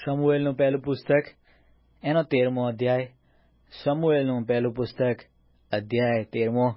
શમુએલનું પહેલું પુસ્તક એનો 13મો અધ્યાય. શમુએલનું પહેલું પુસ્તક અધ્યાય 13મો.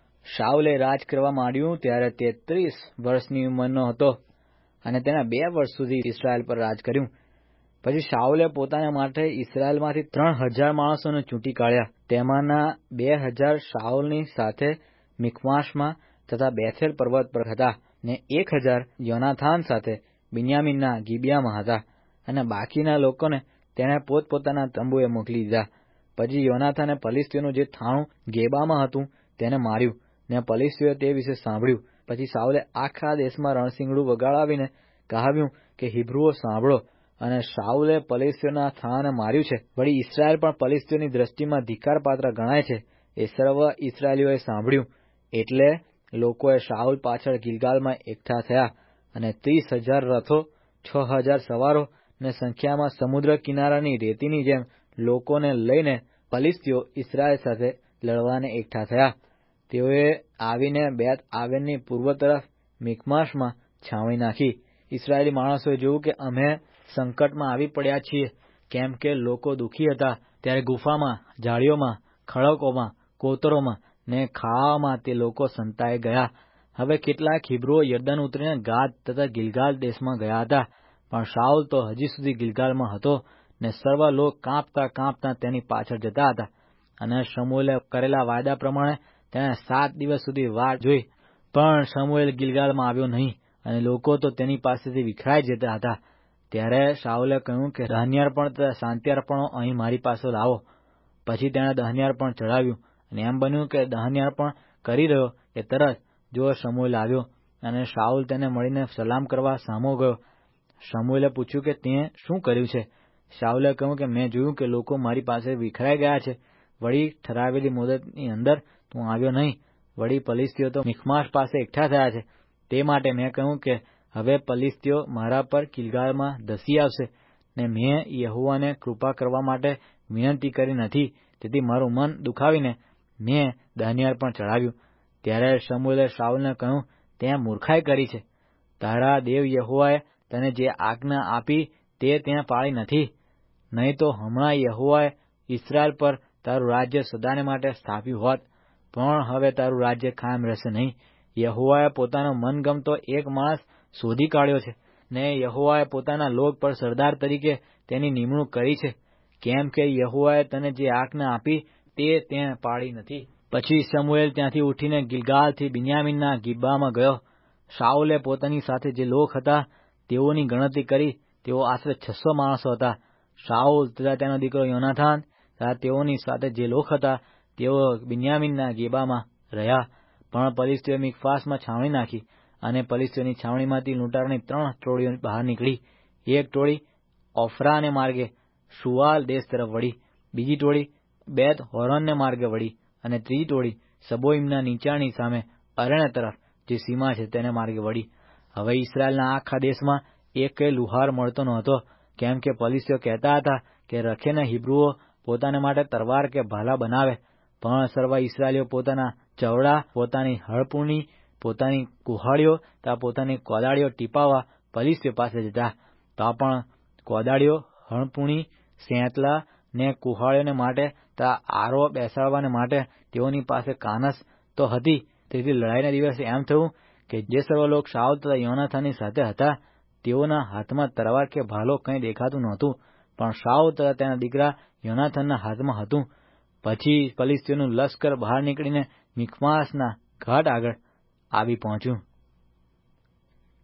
શાઉલે રાજ કરવા માંડ્યું ત્યારે 33 વર્ષની ઉંમરનો હતો અને તેના 2 વર્ષ સુધી ઇસ્રાયેલ પર રાજ કર્યું. પછી શાઉલે પોતાના માટે ઇસ્રાયેલમાંથી 3000 માણસોને ચૂંટી કાઢ્યા. તેમાંના 2000 શાઉલની સાથે મિકમાશમાં તથા બેથેલ પર્વત પર હતા, ને 1000 યોનાથાન સાથે બિન્યામીનના ગિબિયામાં હતા, અને બાકીના લોકોને તેણે પોતપોતાના તંબુએ મોકલી દીધા. પછી યોનાથાને ફલિસ્તીઓનું જે થાણું ગેબામાં હતું તેને માર્યું, ને ફલિસ્તીઓએ તે વિશે સાંભળ્યું. પછી શાઉલે આખા દેશમાં રણસીંગડું વગાડાવીને કહાવ્યું કે હિબ્રુઓ સાંભળો, અને શાઉલે ફલિસ્તીઓના થાણાને માર્યું છે. વળી ઇસ્રાયેલ પણ ફલિસ્તીઓની દ્રષ્ટિમાં ધિક્કારપાત્ર ગણાય છે, એ સર્વ ઇસ્રાયેલીઓએ સાંભળ્યું. એટલે લોકોએ શાઉલ પાછળ ગિલગાલમાં એકઠા થયા, અને 30,000 રથો, 6,000 સવારો ને સંખ્યામાં સમુદ્ર કિનારાની રેતીની જેમ લોકોને લઈને ફલિસ્તીઓ ઇસ્રાયેલ સાથે લડવાને એકઠા થયા. તેઓએ આવીને બેત આવેનની પૂર્વ તરફ મિકમાશમાં છાવણી નાખી. ઇસ્રાયેલી માણસોએ જોયું કે અમે સંકટમાં આવી પડ્યા છીએ, કેમ કે લોકો દુઃખી હતા. ત્યારે ગુફામાં, ઝાડીઓમાં, ખડકોમાં, કોતરોમાં ને ખાવામાં તે લોકો સંતાઈ ગયા. હવે કેટલાક હિબ્રુઓ યર્દન ઉતરીને ગાદ તથા ગિલગાલ દેશમાં ગયા હતા, પણ શાઉલ તો હજી સુધી ગિલગાલમાં હતો, ને સર્વ લોક કાંપતા કાંપતા તેની પાછળ જતા હતા. અને શમુએલે કરેલા વાયદા પ્રમાણે તેણે 7 દિવસ સુધી વાટ જોઈ, પણ શમુએલ ગિલગાલમાં આવ્યો નહીં, અને લોકો તો તેની પાસેથી વિખરાઈ જતા હતા. ત્યારે શાઉલે કહ્યું કે દહન્યાર્પણ તથા શાંતિઅર્પણો અહીં મારી પાસે લાવો. પછી તેણે દહન્યાર્પણ ચઢાવ્યું, અને એમ બન્યું કે દહન્યાર્પણ કરી રહ્યો કે તરત જો શમુએલ આવ્યો, અને શાઉલ તેને મળીને સલામ કરવા સામો ગયો. શમુએલે પૂછ્યું કે તે શું કર્યું છે? શાઉલે કહ્યું કે મેં જોયું કે લોકો મારી પાસે વિખરાઈ ગયા છે. વળી ઠરાવેલી મુદતની અંદર તું આવ્યો નહીં. વળી ફલિસ્તીઓ તો મિકમાશ પાસે એકઠા થયા છે. તે માટે મેં કહ્યું કે હવે ફલિસ્તીઓ મારા પર ગિલગાલમાં ધસી આવશે, ને મેં યહોવાને કૃપા કરવા માટે વિનંતી કરી નથી. તેથી મારું મન દુખાવીને મેં દહન્યાર્પણ ચઢાવ્યું. ત્યારે શમુએલે શાઉલને કહ્યું, તે મૂર્ખાઈ કરી છે. તારા દેવ યહોવાએ તને જે આજ્ઞા આપી તે ત્યાં પાળી નથી. નહીં તો હમણાં યહોવાએ ઇસ્રાયેલ પર તારું રાજ્ય સદાને માટે સ્થાપ્યું હોત, પણ હવે તારું રાજ્ય કાયમ રહેશે નહીં. યહોવાએ પોતાનો મનગમતો એક માણસ શોધી કાઢ્યો છે, ને યહોવાએ પોતાના લોક પર સરદાર તરીકે તેની નિમણૂક કરી છે, કેમ કે યહોવાએ તને જે આજ્ઞા આપી તે ત્યાં પાળી નથી. પછી શમુએલ ત્યાંથી ઉઠીને ગિલગાલથી બિન્યામીનના ગિબ્બામાં ગયો. શાઉલે પોતાની સાથે જે લોક હતા તેઓની ગણતરી કરી. તેઓ આશરે 600 માણસો હતા. શાઉલ તથા તેનો દીકરો યોનાથાન તથા તેઓની સાથે જે લોક હતા તેઓ બિન્યામીનના ગિબ્બામાં રહ્યા. પણ ફલિસ્તીઓએ મિકમાશમાં છાવણી નાખી, અને ફલિસ્તીઓની છાવણીમાંથી લૂંટારાની 3 ટોળીઓ બહાર નીકળી. એક ટોળી ઓફરાને માર્ગે શુઆલ દેશ તરફ વળી, બીજી ટોળી બેત હોરોનને માર્ગે વળી, અને ત્રીજી ટોળી સબોઈમના નીચાણની સામે અરણ્ય તરફ જે સીમા છે તેને માર્ગે વળી. હવે ઇસ્રાયેલના આખા દેશમાં એકેય લુહાર મળતો નહોતો, કેમ કે ફલિસ્તીઓ કહેતા હતા કે રખેને હિબ્રુઓ પોતાને માટે તરવાર કે ભાલા બનાવે. પણ સર્વ ઇસ્રાયેલીઓ પોતાના ચવડા, પોતાની હળપૂણી, પોતાની કુહાડીઓ તથા પોતાની કોદાળીઓ ટીપાવવા ફલિસ્તીઓ પાસે જતા. તો પણ કોદાળીઓ, હળપૂણી, સેંતલા ને કુહાડીઓને માટે તથા આરો બેસાડવાને માટે તેઓની પાસે કાનસ તો હતી. તેથી લડાઈના દિવસે એમ થયું કે જે સર્વ લોક શાઉલ તથા યોનાથાનની સાથે હતા તેઓના હાથમાં તરવાર કે ભાલો કંઈ દેખાતું નહોતું, પણ શાઉલ તથા તેના દીકરા યોનાથાનના હાથમાં હતું. પછી ફલિસ્તીઓનું લશ્કર બહાર નીકળીને મિકમાશના ઘાટ આગળ આવી પહોંચ્યું.